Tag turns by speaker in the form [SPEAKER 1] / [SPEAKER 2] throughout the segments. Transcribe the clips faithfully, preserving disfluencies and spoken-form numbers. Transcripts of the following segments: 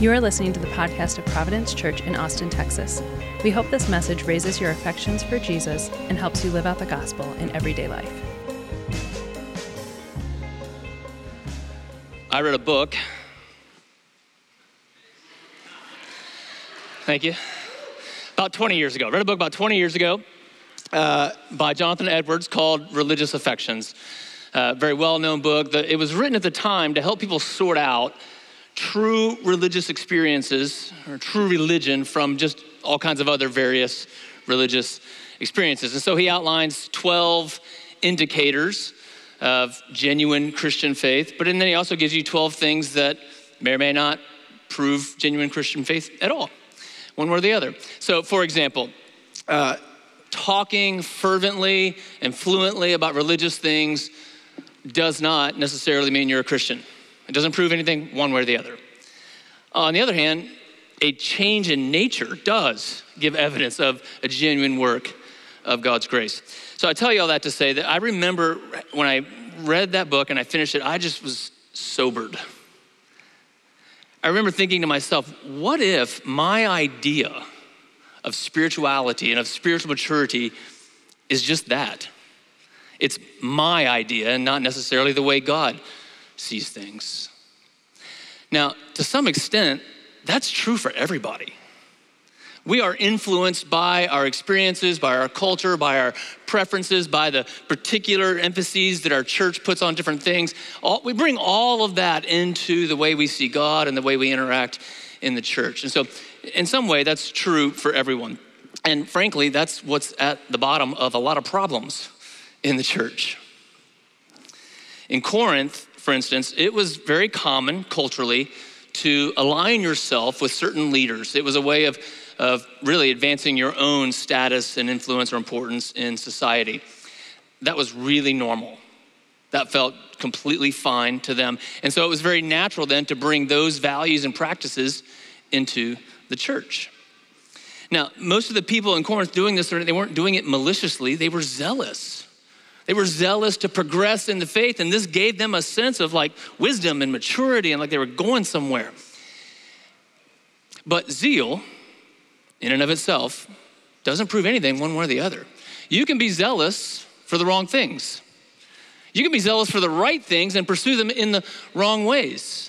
[SPEAKER 1] You are listening to the podcast of Providence Church in Austin, Texas. We hope this message raises your affections for Jesus and helps you live out the gospel in everyday life.
[SPEAKER 2] I read a book. Thank you. About twenty years ago. I read a book about twenty years ago uh, by Jonathan Edwards called Religious Affections. A very well-known book. The, it was written at the time to help people sort out true religious experiences or true religion from just all kinds of other various religious experiences. And so he outlines twelve indicators of genuine Christian faith, but then he also gives you twelve things that may or may not prove genuine Christian faith at all, one way or the other. So for example, uh, talking fervently and fluently about religious things does not necessarily mean you're a Christian. It doesn't prove anything one way or the other. On the other hand, a change in nature does give evidence of a genuine work of God's grace. So I tell you all that to say that I remember when I read that book and I finished it, I just was sobered. I remember thinking to myself, what if my idea of spirituality and of spiritual maturity is just that? It's my idea and not necessarily the way God sees things. Now, to some extent, that's true for everybody. We are influenced by our experiences, by our culture, by our preferences, by the particular emphases that our church puts on different things. All, we bring all of that into the way we see God and the way we interact in the church. And so in some way, that's true for everyone. And frankly, that's what's at the bottom of a lot of problems in the church. In Corinth, for instance, it was very common culturally to align yourself with certain leaders. It was a way of, of really advancing your own status and influence or importance in society. That was really normal. That felt completely fine to them. And so it was very natural then to bring those values and practices into the church. Now, most of the people in Corinth doing this, they weren't doing it maliciously, they were zealous. They were zealous to progress in the faith, and this gave them a sense of like wisdom and maturity and like they were going somewhere. But zeal, in and of itself, doesn't prove anything one way or the other. You can be zealous for the wrong things. You can be zealous for the right things and pursue them in the wrong ways.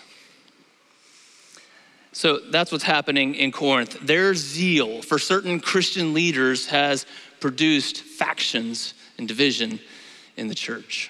[SPEAKER 2] So that's what's happening in Corinth. Their zeal for certain Christian leaders has produced factions and division in the church.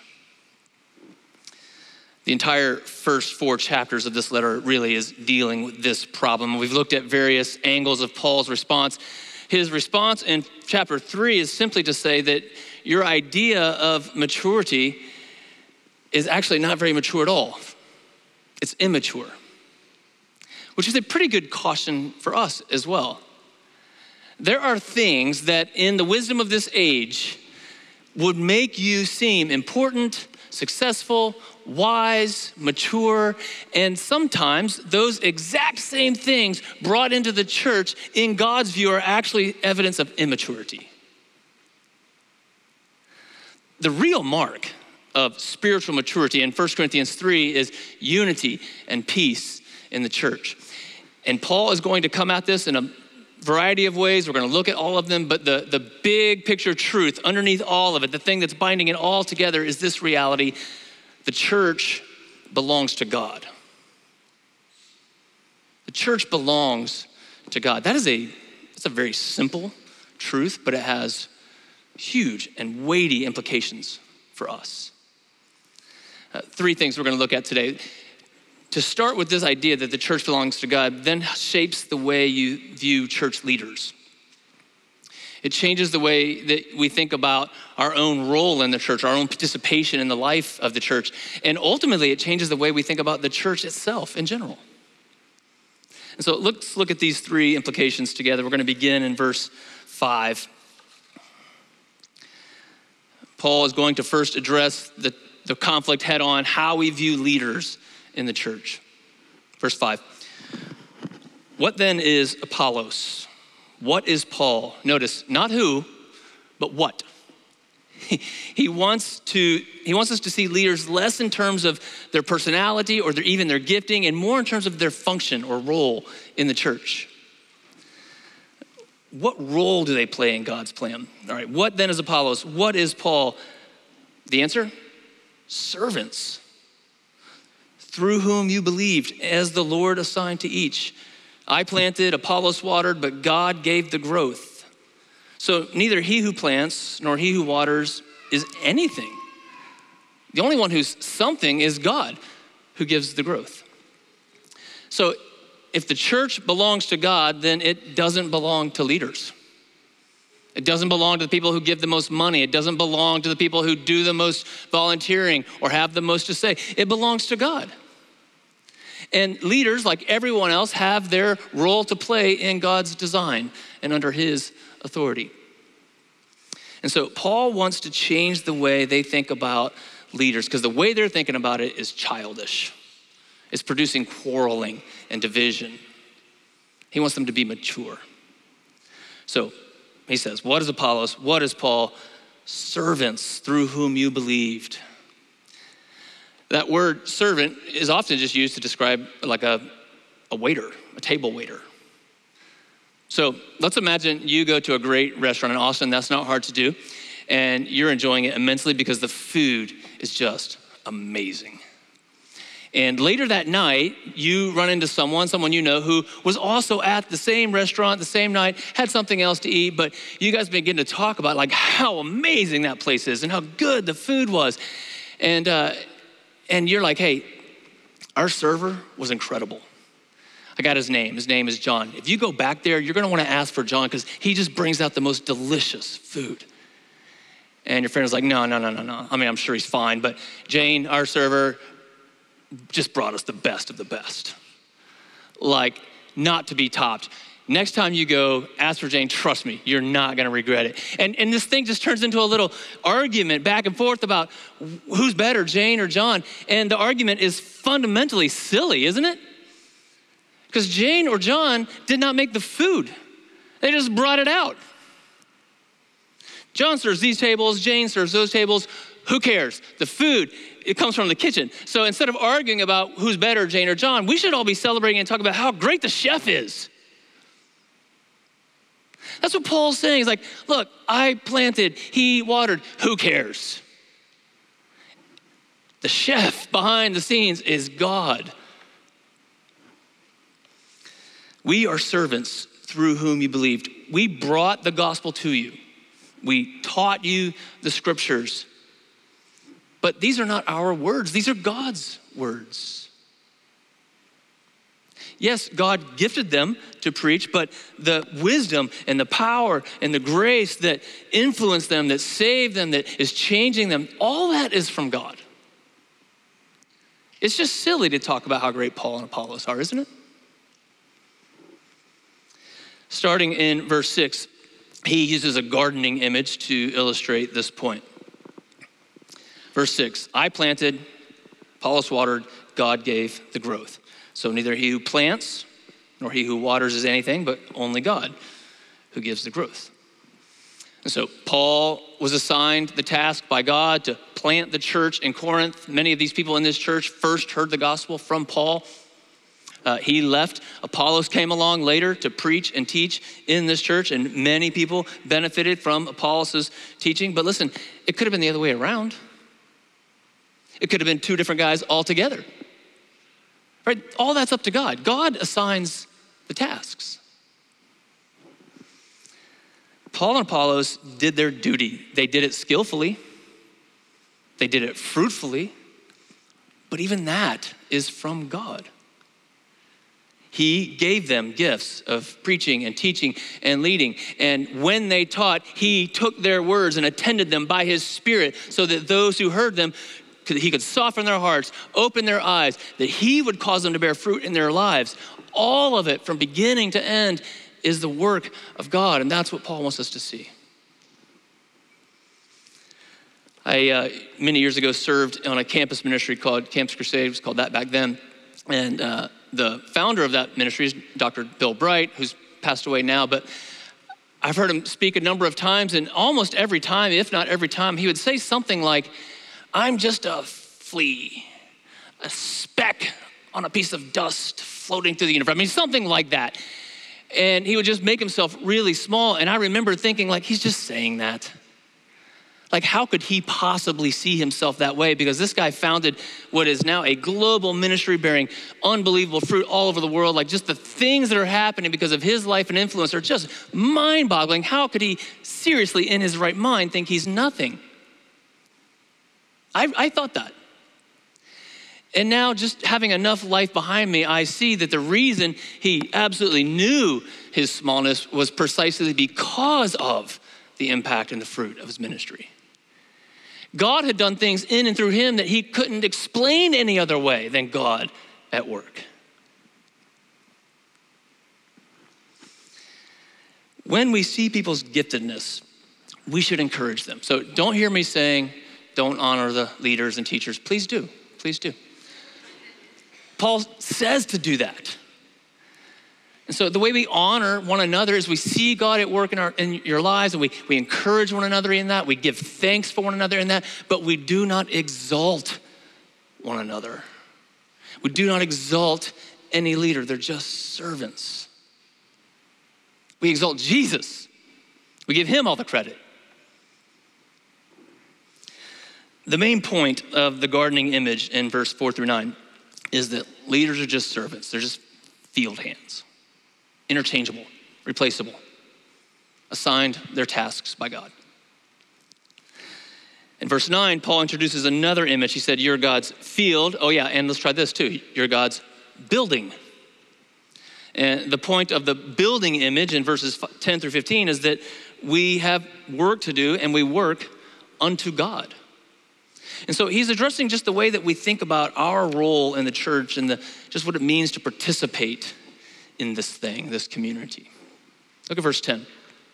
[SPEAKER 2] The entire first four chapters of this letter really is dealing with this problem. We've looked at various angles of Paul's response. His response in chapter three is simply to say that your idea of maturity is actually not very mature at all. It's immature, which is a pretty good caution for us as well. There are things that in the wisdom of this age would make you seem important, successful, wise, mature, and sometimes those exact same things brought into the church in God's view are actually evidence of immaturity. The real mark of spiritual maturity in First Corinthians three is unity and peace in the church. And Paul is going to come at this in a variety of ways. We're going to look at all of them, but the, the big picture truth underneath all of it, the thing that's binding it all together is this reality: the church belongs to God. The church belongs to God. That is a, that's a very simple truth, but it has huge and weighty implications for us. Uh, three things we're going to look at today. To start with this idea that the church belongs to God then shapes the way you view church leaders. It changes the way that we think about our own role in the church, our own participation in the life of the church. And ultimately, it changes the way we think about the church itself in general. And so let's look at these three implications together. We're going to begin in verse five. Paul is going to first address the, the conflict head on, how we view leaders in the church. Verse five. What then is Apollos? What is Paul? Notice, not who, but what. He, he wants to, he wants us to see leaders less in terms of their personality or their, even their gifting, and more in terms of their function or role in the church. What role do they play in God's plan? All right, what then is Apollos? What is Paul? The answer? Servants, through whom you believed, as the Lord assigned to each. I planted, Apollos watered, but God gave the growth. So neither he who plants nor he who waters is anything. The only one who's something is God, who gives the growth. So if the church belongs to God, then it doesn't belong to leaders. It doesn't belong to the people who give the most money. It doesn't belong to the people who do the most volunteering or have the most to say. It belongs to God. And leaders, like everyone else, have their role to play in God's design and under his authority. And so Paul wants to change the way they think about leaders, because the way they're thinking about it is childish. It's producing quarreling and division. He wants them to be mature. So he says, what is Apollos? What is Paul? Servants through whom you believed. That word servant is often just used to describe like a, a waiter, a table waiter. So let's imagine you go to a great restaurant in Austin. That's not hard to do. And you're enjoying it immensely because the food is just amazing. And later that night, you run into someone, someone you know, who was also at the same restaurant the same night, had something else to eat, but you guys begin to talk about like how amazing that place is and how good the food was. And uh, and you're like, hey, our server was incredible. I got his name. His name is John. If you go back there, you're gonna wanna ask for John because he just brings out the most delicious food. And your friend is like, no, no, no, no, no. I mean, I'm sure he's fine, but Jane, our server, just brought us the best of the best. Like, not to be topped. Next time you go, ask for Jane, trust me, you're not gonna regret it. And, and this thing just turns into a little argument back and forth about who's better, Jane or John. And the argument is fundamentally silly, isn't it? Because Jane or John did not make the food. They just brought it out. John serves these tables, Jane serves those tables. Who cares? The food, it comes from the kitchen. So instead of arguing about who's better, Jane or John, we should all be celebrating and talking about how great the chef is. That's what Paul's saying. He's like, look, I planted, he watered, who cares? The chef behind the scenes is God. We are servants through whom you believed. We brought the gospel to you. We taught you the scriptures. But these are not our words. These are God's words. Yes, God gifted them to preach, but the wisdom and the power and the grace that influenced them, that saved them, that is changing them, all that is from God. It's just silly to talk about how great Paul and Apollos are, isn't it? Starting in verse six, he uses a gardening image to illustrate this point. Verse six, I planted, Apollos watered, God gave the growth. So neither he who plants nor he who waters is anything, but only God who gives the growth. And so Paul was assigned the task by God to plant the church in Corinth. Many of these people in this church first heard the gospel from Paul. Uh, he left. Apollos came along later to preach and teach in this church, and many people benefited from Apollos' teaching. But listen, it could have been the other way around. It could have been two different guys altogether. Right? All that's up to God. God assigns the tasks. Paul and Apollos did their duty. They did it skillfully. They did it fruitfully. But even that is from God. He gave them gifts of preaching and teaching and leading. And when they taught, he took their words and attended them by his Spirit so that those who heard them, he could soften their hearts, open their eyes, that he would cause them to bear fruit in their lives. All of it from beginning to end is the work of God. And that's what Paul wants us to see. I, uh, many years ago, served on a campus ministry called Campus Crusade. It was called that back then. And uh, the founder of that ministry is Doctor Bill Bright, who's passed away now. But I've heard him speak a number of times, and almost every time, if not every time, he would say something like, I'm just a flea, a speck on a piece of dust floating through the universe. I mean, something like that. And he would just make himself really small. And I remember thinking, like, he's just saying that. Like, how could he possibly see himself that way? Because this guy founded what is now a global ministry bearing unbelievable fruit all over the world. Like, just the things that are happening because of his life and influence are just mind boggling. How could he seriously, in his right mind, think he's nothing? I, I thought that. And now, just having enough life behind me, I see that the reason he absolutely knew his smallness was precisely because of the impact and the fruit of his ministry. God had done things in and through him that he couldn't explain any other way than God at work. When we see people's giftedness, we should encourage them. So don't hear me saying, don't honor the leaders and teachers. Please do, please do. Paul says to do that. And so the way we honor one another is we see God at work in, our, in your lives, and we, we encourage one another in that. We give thanks for one another in that, but we do not exalt one another. We do not exalt any leader. They're just servants. We exalt Jesus. We give him all the credit. The main point of the gardening image in verse four through nine is that leaders are just servants. They're just field hands. Interchangeable, replaceable, assigned their tasks by God. In verse nine, Paul introduces another image. He said, you're God's field. Oh yeah, and let's try this too. You're God's building. And the point of the building image in verses ten through fifteen is that we have work to do and we work unto God. And so he's addressing just the way that we think about our role in the church and the, just what it means to participate in this thing, this community. Look at verse ten.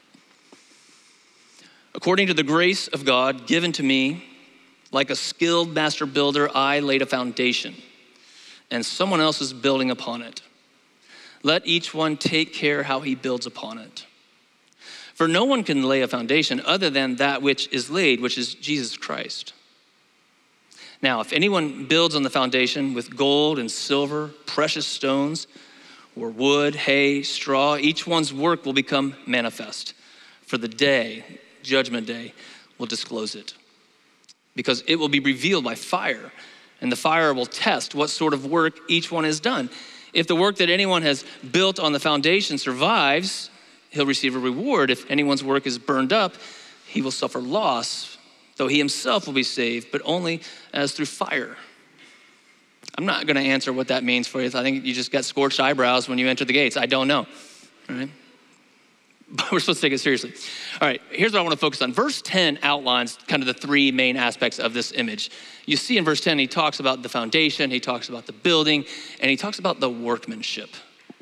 [SPEAKER 2] According to the grace of God given to me, like a skilled master builder, I laid a foundation, and someone else is building upon it. Let each one take care how he builds upon it. For no one can lay a foundation other than that which is laid, which is Jesus Christ. Now, if anyone builds on the foundation with gold and silver, precious stones, or wood, hay, straw, each one's work will become manifest. For the day, judgment day, will disclose it. Because it will be revealed by fire, and the fire will test what sort of work each one has done. If the work that anyone has built on the foundation survives, he'll receive a reward. If anyone's work is burned up, he will suffer loss, though he himself will be saved, but only as through fire. I'm not gonna answer what that means for you. I think you just got scorched eyebrows when you enter the gates. I don't know, all right? But we're supposed to take it seriously. All right, here's what I wanna focus on. Verse ten outlines kind of the three main aspects of this image. You see in verse ten, he talks about the foundation, he talks about the building, and he talks about the workmanship.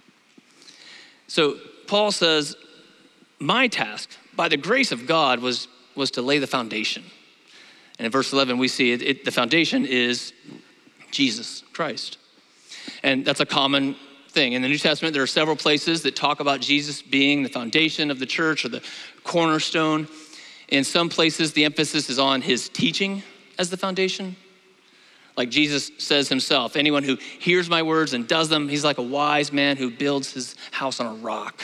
[SPEAKER 2] So Paul says, my task, by the grace of God, was, was to lay the foundation. And in verse eleven, we see it, it, the foundation is Jesus Christ. And that's a common thing. In the New Testament, there are several places that talk about Jesus being the foundation of the church or the cornerstone. In some places, the emphasis is on his teaching as the foundation. Like Jesus says himself, anyone who hears my words and does them, he's like a wise man who builds his house on a rock.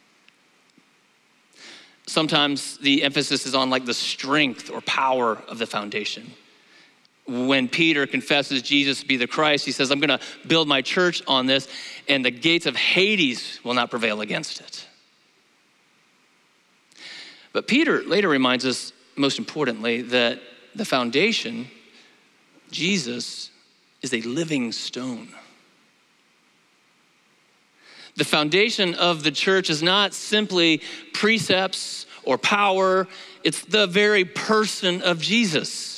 [SPEAKER 2] Sometimes the emphasis is on like the strength or power of the foundation. When Peter confesses Jesus to be the Christ, he says, I'm gonna build my church on this, and the gates of Hades will not prevail against it. But Peter later reminds us, most importantly, that the foundation, Jesus, is a living stone. The foundation of the church is not simply precepts or power, it's the very person of Jesus.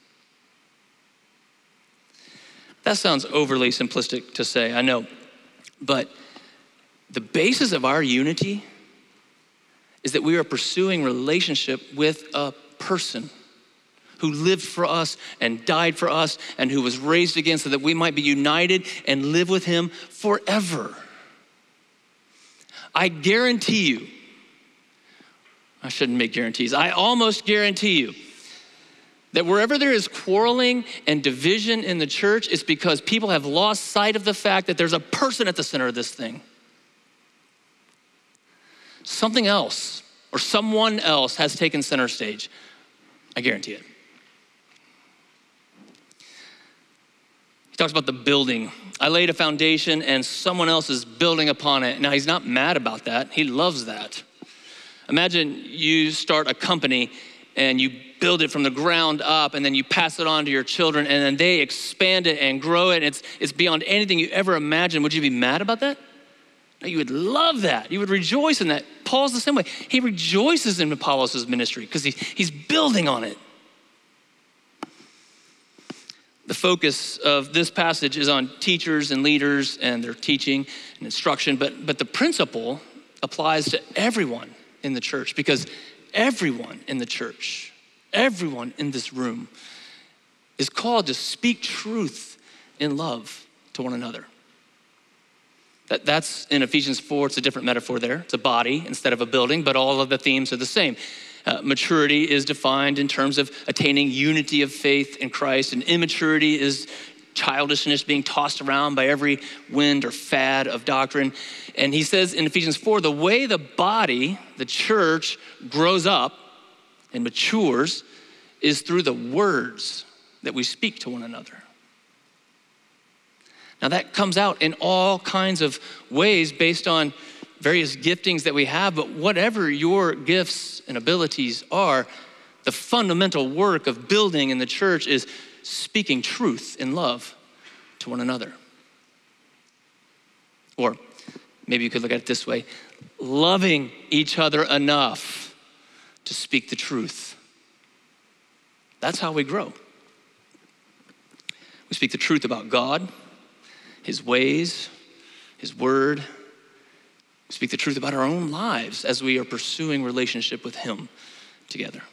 [SPEAKER 2] That sounds overly simplistic to say, I know, but the basis of our unity is that we are pursuing relationship with a person who lived for us and died for us and who was raised again so that we might be united and live with him forever. I guarantee you, I shouldn't make guarantees. I almost guarantee you that wherever there is quarreling and division in the church, it's because people have lost sight of the fact that there's a person at the center of this thing. Something else or someone else has taken center stage. I guarantee it. He talks about the building. I laid a foundation and someone else is building upon it. Now, he's not mad about that. He loves that. Imagine you start a company and you build it from the ground up, and then you pass it on to your children, and then they expand it and grow it, and it's, it's beyond anything you ever imagined. Would you be mad about that? No, you would love that. You would rejoice in that. Paul's the same way. He rejoices in Apollos' ministry because he, he's building on it. The focus of this passage is on teachers and leaders and their teaching and instruction, but, but the principle applies to everyone in the church, because everyone in the church, everyone in this room is called to speak truth in love to one another. That, that's in Ephesians four, it's a different metaphor there. It's a body instead of a building, but all of the themes are the same. Uh, maturity is defined in terms of attaining unity of faith in Christ, and immaturity is childishness being tossed around by every wind or fad of doctrine. And he says in Ephesians four, the way the body, the church, grows up and matures is through the words that we speak to one another. Now that comes out in all kinds of ways based on various giftings that we have, but whatever your gifts and abilities are, the fundamental work of building in the church is speaking truth in love to one another. Or maybe you could look at it this way: loving each other enough to speak the truth. That's how we grow. We speak the truth about God, his ways, his word. We speak the truth about our own lives as we are pursuing relationship with him together.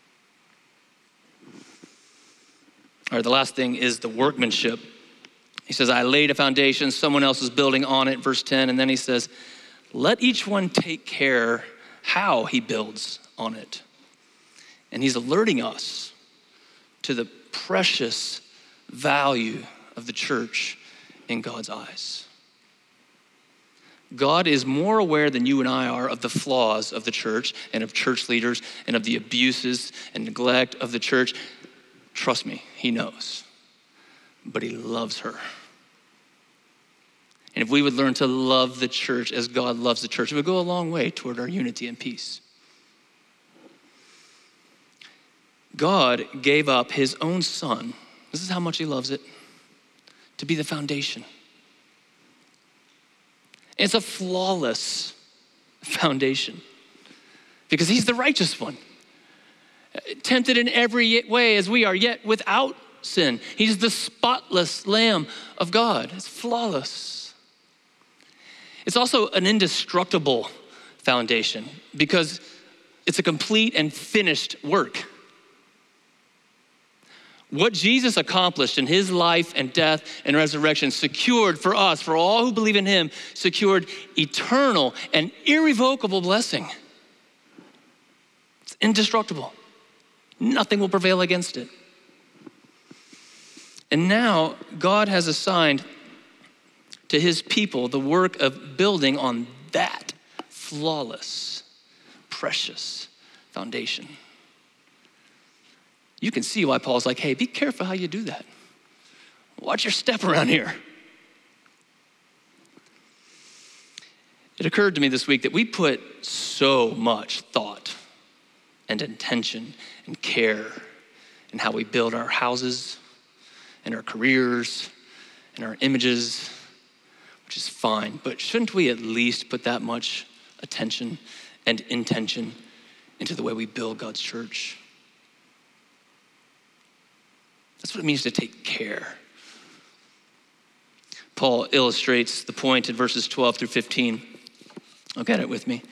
[SPEAKER 2] All right, the last thing is the workmanship. He says, I laid a foundation, someone else is building on it, verse ten. And then he says, let each one take care how he builds on it. And he's alerting us to the precious value of the church in God's eyes. God is more aware than you and I are of the flaws of the church and of church leaders and of the abuses and neglect of the church. Trust me, he knows, but he loves her. And if we would learn to love the church as God loves the church, it would go a long way toward our unity and peace. God gave up his own son, this is how much he loves it, to be the foundation. It's a flawless foundation because he's the righteous one. Tempted in every way as we are, yet without sin. He's the spotless Lamb of God. It's flawless. It's also an indestructible foundation because it's a complete and finished work. What Jesus accomplished in his life and death and resurrection secured for us, for all who believe in him, secured eternal and irrevocable blessing. It's indestructible. Nothing will prevail against it. And now God has assigned to his people the work of building on that flawless, precious foundation. You can see why Paul's like, hey, be careful how you do that. Watch your step around here. It occurred to me this week that we put so much thought and intention and care in how we build our houses and our careers and our images, which is fine, but shouldn't we at least put that much attention and intention into the way we build God's church? That's what it means to take care. Paul illustrates the point in verses twelve through fifteen. Look at it with me.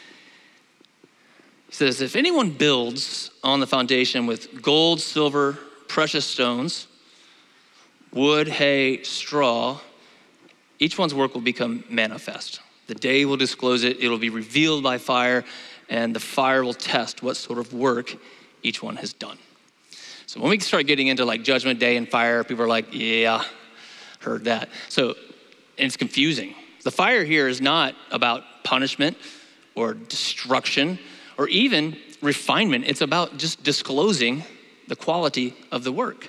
[SPEAKER 2] He says, if anyone builds on the foundation with gold, silver, precious stones, wood, hay, straw, each one's work will become manifest. The day will disclose it. It'll be revealed by fire, and the fire will test what sort of work each one has done. So when we start getting into like Judgment Day and fire, people are like, yeah, heard that. So and it's confusing. The fire here is not about punishment or destruction or even refinement. It's about just disclosing the quality of the work.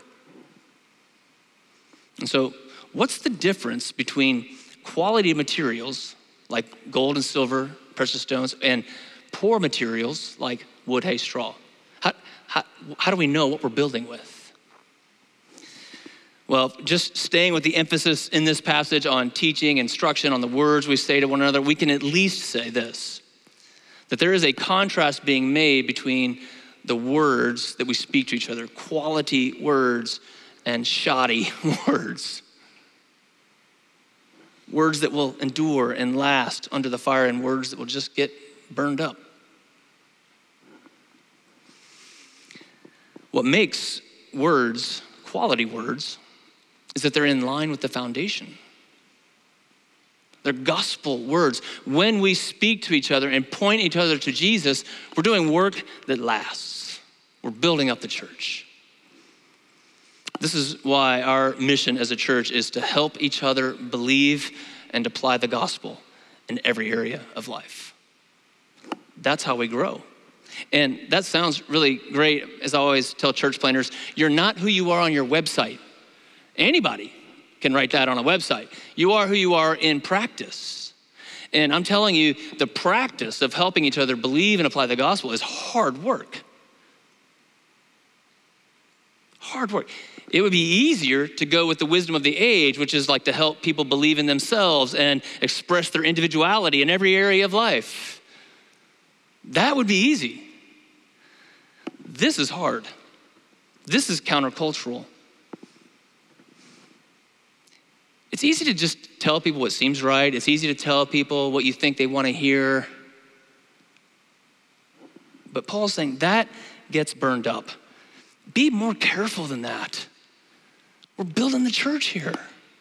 [SPEAKER 2] And so what's the difference between quality materials like gold and silver, precious stones, and poor materials like wood, hay, straw? How, how, how do we know what we're building with? Well, just staying with the emphasis in this passage on teaching, instruction, on the words we say to one another, we can at least say this, that there is a contrast being made between the words that we speak to each other, quality words and shoddy words. Words that will endure and last under the fire and words that will just get burned up. What makes words, quality words, is that they're in line with the foundation. They're gospel words. When we speak to each other and point each other to Jesus, we're doing work that lasts. We're building up the church. This is why our mission as a church is to help each other believe and apply the gospel in every area of life. That's how we grow. And that sounds really great. As I always tell church planners, you're not who you are on your website. Anybody can write that on a website. You are who you are in practice. And I'm telling you, the practice of helping each other believe and apply the gospel is hard work. Hard work. It would be easier to go with the wisdom of the age, which is like to help people believe in themselves and express their individuality in every area of life. That would be easy. This is hard. This is countercultural. It's easy to just tell people what seems right. It's easy to tell people what you think they want to hear. But Paul's saying that gets burned up. Be more careful than that. We're building the church here.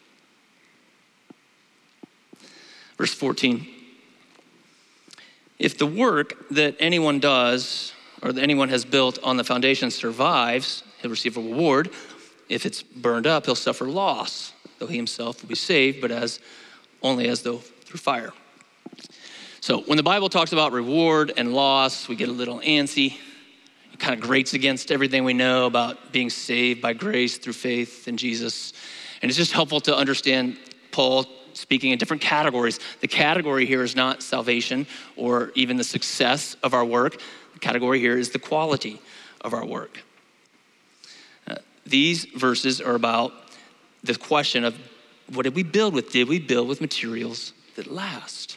[SPEAKER 2] Verse fourteen. If the work that anyone does or that anyone has built on the foundation survives, he'll receive a reward. If it's burned up, he'll suffer loss, though he himself will be saved, but as only as though through fire. So when the Bible talks about reward and loss, we get a little antsy. It kind of grates against everything we know about being saved by grace through faith in Jesus. And it's just helpful to understand Paul speaking in different categories. The category here is not salvation or even the success of our work. The category here is the quality of our work. Uh, these verses are about the question of what did we build with? Did we build with materials that last?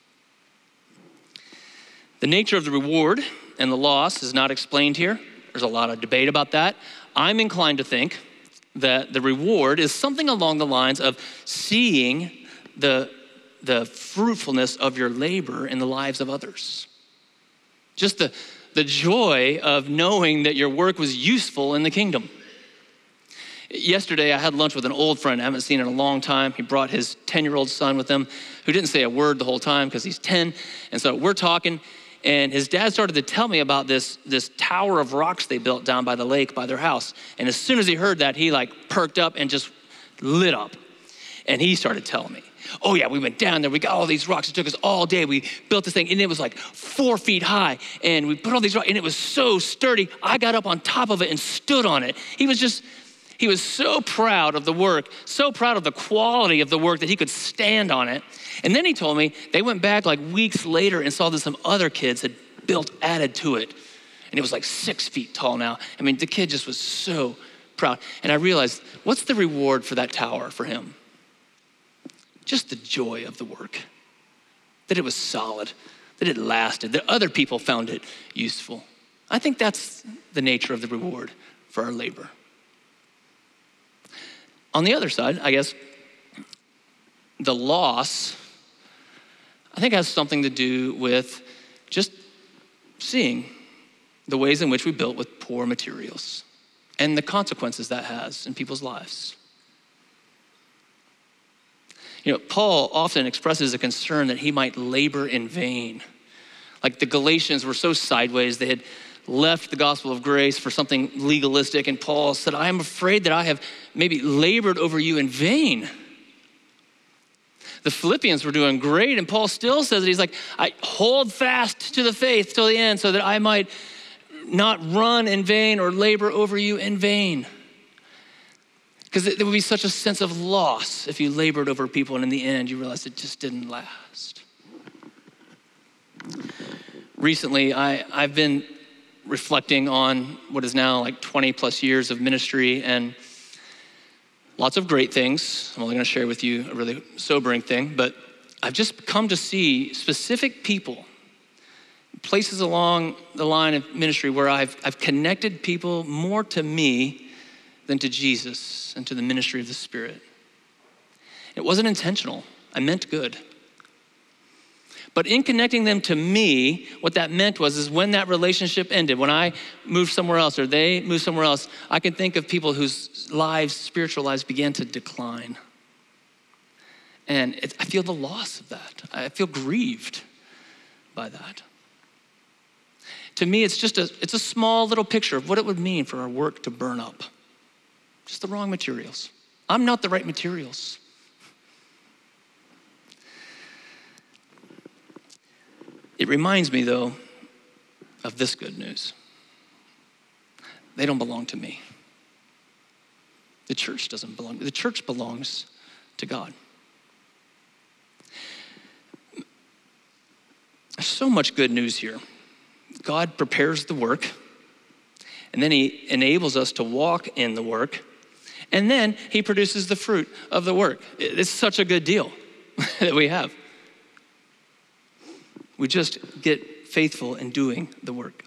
[SPEAKER 2] The nature of the reward and the loss is not explained here. There's a lot of debate about that. I'm inclined to think that the reward is something along the lines of seeing the, the fruitfulness of your labor in the lives of others. Just the, the joy of knowing that your work was useful in the kingdom. Yesterday, I had lunch with an old friend I haven't seen in a long time. He brought his ten-year-old son with him, who didn't say a word the whole time because he's ten. And so we're talking, and his dad started to tell me about this, this tower of rocks they built down by the lake by their house. And as soon as he heard that, he like perked up and just lit up. And he started telling me, oh yeah, we went down there, we got all these rocks. It took us all day. We built this thing and it was like four feet high. And we put all these rocks and it was so sturdy. I got up on top of it and stood on it. He was just, he was so proud of the work, so proud of the quality of the work that he could stand on it. And then he told me they went back like weeks later and saw that some other kids had built, added to it. And it was like six feet tall now. I mean, the kid just was so proud. And I realized, what's the reward for that tower for him? Just the joy of the work, that it was solid, that it lasted, that other people found it useful. I think that's the nature of the reward for our labor. On the other side, I guess, the loss, I think has something to do with just seeing the ways in which we built with poor materials and the consequences that has in people's lives. You know, Paul often expresses a concern that he might labor in vain. Like the Galatians were so sideways, they had left the gospel of grace for something legalistic, and Paul said, I am afraid that I have maybe labored over you in vain. The Philippians were doing great, and Paul still says that he's like, I hold fast to the faith till the end so that I might not run in vain or labor over you in vain. Because there would be such a sense of loss if you labored over people and in the end you realized it just didn't last. Recently, I, I've been reflecting on what is now like twenty plus years of ministry and lots of great things. I'm only gonna share with you a really sobering thing, but I've just come to see specific people, places along the line of ministry where I've, I've connected people more to me than to Jesus and to the ministry of the Spirit. It wasn't intentional. I meant good. But in connecting them to me, what that meant was is when that relationship ended, when I moved somewhere else or they moved somewhere else, I can think of people whose lives, spiritual lives, began to decline. And it, I feel the loss of that. I feel grieved by that. To me, it's just a, it's a small little picture of what it would mean for our work to burn up. Just the wrong materials. I'm not the right materials. It reminds me, though, of this good news. They don't belong to me. The church doesn't belong. The church belongs to God. There's so much good news here. God prepares the work, and then he enables us to walk in the work, and then he produces the fruit of the work. It's such a good deal that we have. We just get faithful in doing the work.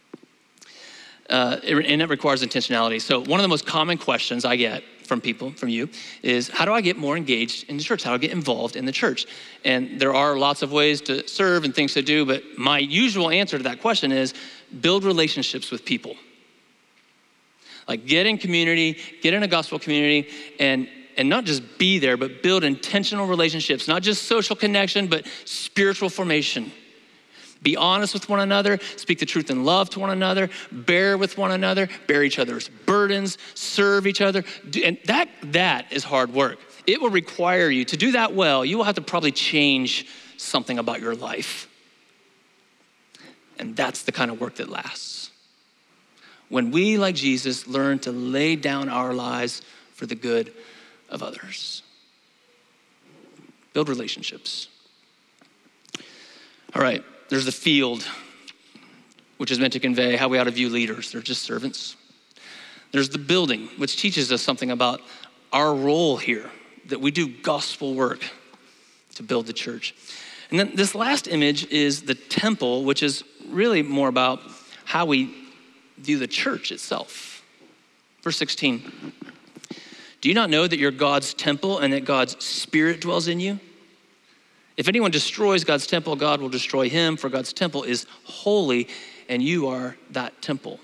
[SPEAKER 2] Uh, and it requires intentionality. So one of the most common questions I get from people, from you, is how do I get more engaged in the church? How do I get involved in the church? And there are lots of ways to serve and things to do, but my usual answer to that question is build relationships with people. Like get in community, get in a gospel community, and, and not just be there, but build intentional relationships, not just social connection, but spiritual formation. Be honest with one another, speak the truth in love to one another, bear with one another, bear each other's burdens, serve each other. And that that is hard work. It will require you to do that well. You will have to probably change something about your life. And that's the kind of work that lasts. When we, like Jesus, learn to lay down our lives for the good of others. Build relationships. All right. There's the field, which is meant to convey how we ought to view leaders. They're just servants. There's the building, which teaches us something about our role here, that we do gospel work to build the church. And then this last image is the temple, which is really more about how we view the church itself. Verse sixteen, do you not know that you're God's temple and that God's Spirit dwells in you? If anyone destroys God's temple, God will destroy him, for God's temple is holy, and you are that temple.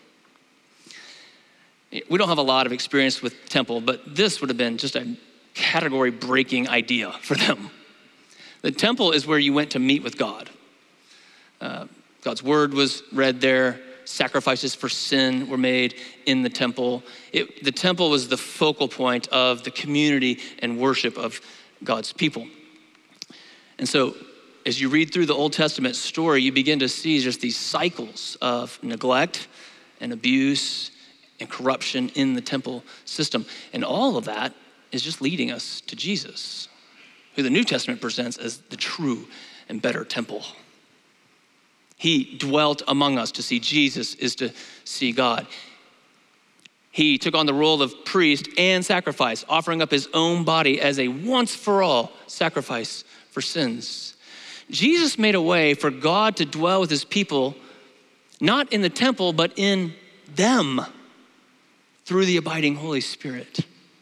[SPEAKER 2] We don't have a lot of experience with temple, but this would have been just a category-breaking idea for them. The temple is where you went to meet with God. Uh, God's word was read there. Sacrifices for sin were made in the temple. It, the temple was the focal point of the community and worship of God's people. And so as you read through the Old Testament story, you begin to see just these cycles of neglect and abuse and corruption in the temple system. And all of that is just leading us to Jesus, who the New Testament presents as the true and better temple. He dwelt among us. To see Jesus is to see God. He took on the role of priest and sacrifice, offering up his own body as a once-for-all sacrifice for sins. Jesus made a way for God to dwell with his people, not in the temple, but in them through the abiding Holy Spirit.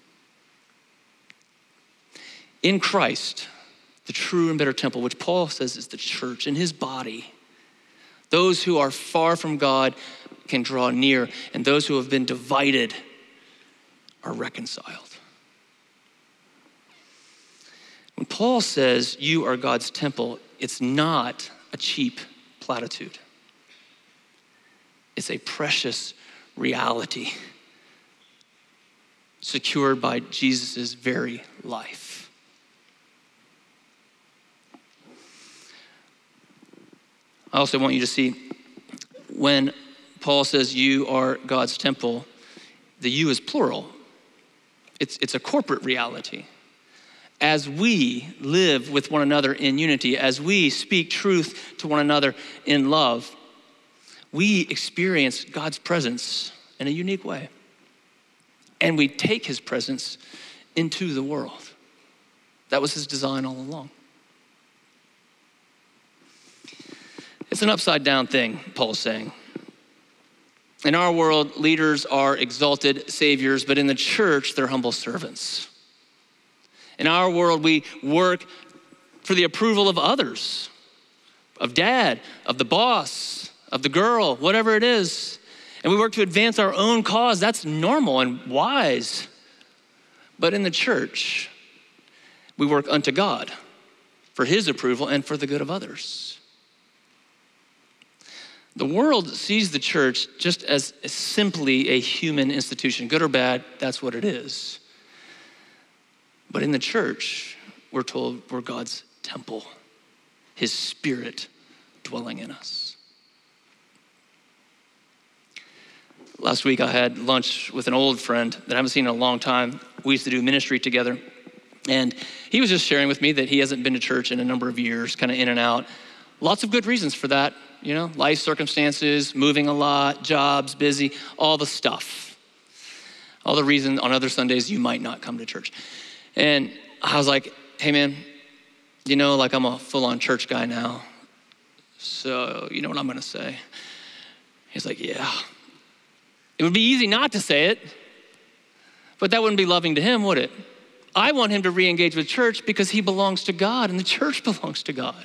[SPEAKER 2] In Christ, the true and better temple, which Paul says is the church, in his body, those who are far from God can draw near, and those who have been divided are reconciled. When Paul says you are God's temple, it's not a cheap platitude. It's a precious reality secured by Jesus' very life. I also want you to see when Paul says you are God's temple, the you is plural. It's, it's a corporate reality. As we live with one another in unity, as we speak truth to one another in love, we experience God's presence in a unique way. And we take his presence into the world. That was his design all along. It's an upside down thing, Paul's saying. In our world, leaders are exalted saviors, but in the church, they're humble servants. In our world, we work for the approval of others, of dad, of the boss, of the girl, whatever it is. And we work to advance our own cause. That's normal and wise. But in the church, we work unto God for his approval and for the good of others. The world sees the church just as simply a human institution, good or bad, that's what it is. But in the church, we're told we're God's temple, his spirit dwelling in us. Last week I had lunch with an old friend that I haven't seen in a long time. We used to do ministry together. And he was just sharing with me that he hasn't been to church in a number of years, kind of in and out. Lots of good reasons for that. You know, life circumstances, moving a lot, jobs, busy, all the stuff. All the reason on other Sundays you might not come to church. And I was like, hey man, you know, like I'm a full-on church guy now. So you know what I'm gonna say? He's like, yeah. It would be easy not to say it, but that wouldn't be loving to him, would it? I want him to re-engage with church because he belongs to God and the church belongs to God.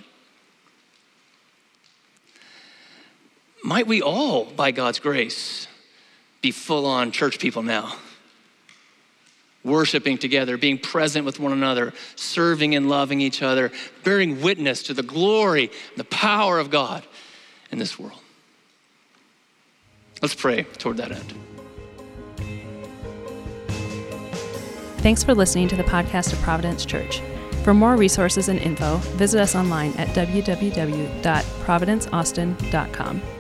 [SPEAKER 2] Might we all, by God's grace, be full-on church people now? Worshiping together, being present with one another, serving and loving each other, bearing witness to the glory and the power of God in this world. Let's pray toward that end.
[SPEAKER 1] Thanks for listening to the podcast of Providence Church. For more resources and info, visit us online at w w w dot providence austin dot com.